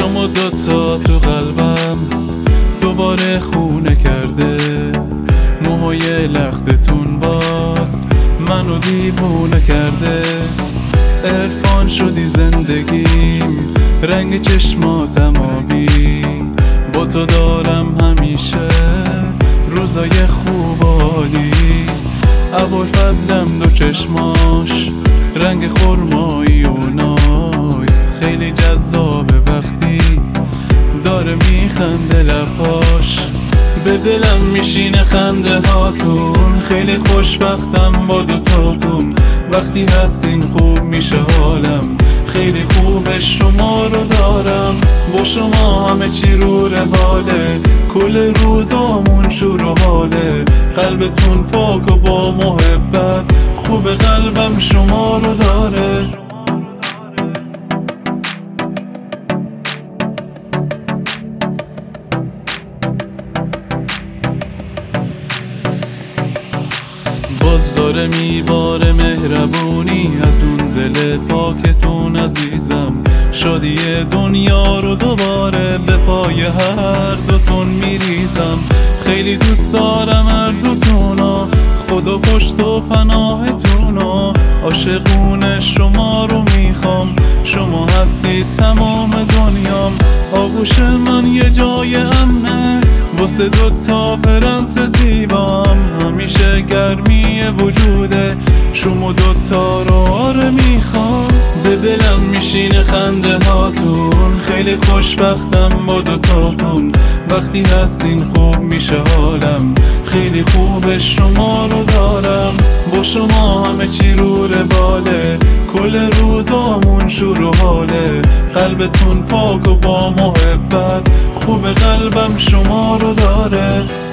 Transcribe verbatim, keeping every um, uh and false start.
شما دوتا تو قلبم دوباره خونه کرده، موهای لختتون باز منو دیوونه کرده. عرفان شدی زندگیم، رنگ چشماتم آبی، با تو دارم همیشه روزای خوب عالی. ابوالفضلم دو چشماش رنگ خرمایی و نایس، خیلی جذابه وقتی داره میخنده لباش. به دلم میشینه خنده هاتون، خیلی خوشبختم با دوتاتون. وقتی هستین خوب میشه حالم، خیلی خوبه شما رو دارم. با شما همه چی رو رواله، کل روزامون شور و حاله. قلبتون پاک و با محبت، خوب قلبم شما رو داره. باز داره میباره مهربونی از اون دل پاکتون عزیزم. شادی دنیا رو دوباره به پای هر دوتون میریزم. خیلی دوست دارم هر دوتونو، خدا پشت و پناهتونو. عاشقونه شما رو میخوام، شما هستید تمام دنیام. آغوش من یه جای امنه واسه دوتا پرنس زیبام. همیشه گرمی وجوده، شما دوتا رو آره میخوام. به دلم میشینه خنده هاتون، خیلی خوشبختم با دوتاتون. وقتی هستین خوب میشه حالم، خیلی خوبه شما رو دارم. با شما همه چی رو رواله، کل روزامون شور و حاله. قلبتون پاک و با محبت، خوب قلبم شما رو داره.